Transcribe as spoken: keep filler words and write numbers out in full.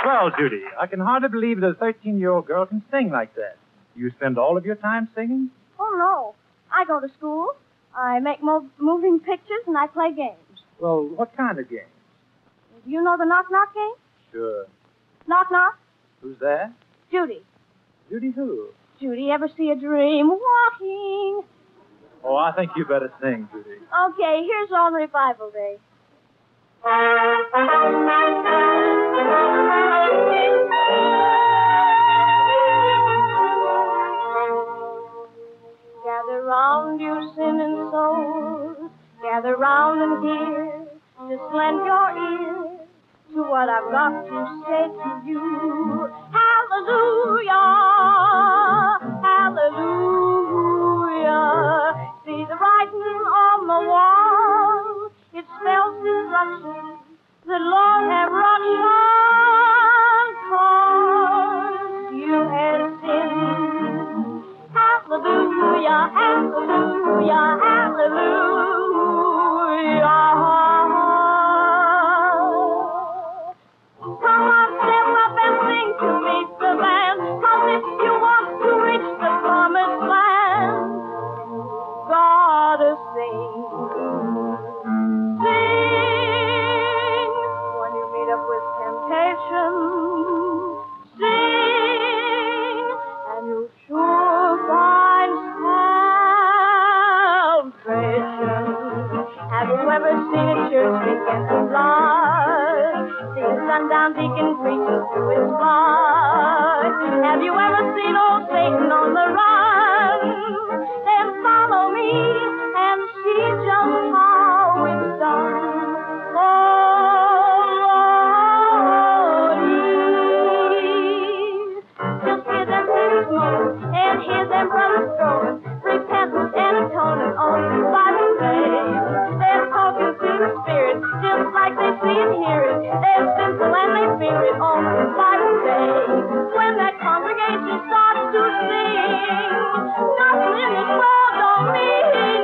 Well, Judy, I can hardly believe that a thirteen-year-old girl can sing like that. You spend all of your time singing? Oh, no. I go to school, I make mo- moving pictures, and I play games. Well, what kind of games? Do you know the knock-knock game? Sure. Knock-knock? Who's there? Judy. Judy who? Judy, ever see a dream walking? Oh, I think you better sing, Judy. Okay, here's on Revival Day. Gather round, you sinning souls. Gather round and hear. Just lend your ear to what I've got to say to you. Hallelujah, hallelujah. See the writing on the wall. It spells destruction. The Lord have wrought cause you have sinned. Hallelujah, hallelujah, hallelujah. Come on, step up and sing to me, the band. Cause if you want to reach the promised land, gotta sing. Sing when you meet up with temptation. Sing and you'll sure find salvation. Have you ever seen a church begin to fly? See a sundown deacon preaching through his blood. Have you ever seen old Satan on the run? Then follow me and see just how it's done. Oh, Lordy, just hear them saints moaning and hear them brothers groaning, repenting and atoning on Bible day. They're talking to the Spirit just like they see and hear it. They're sinful and they fear it on Bible day. When that congregation starts to sing, nothing in this world don't mean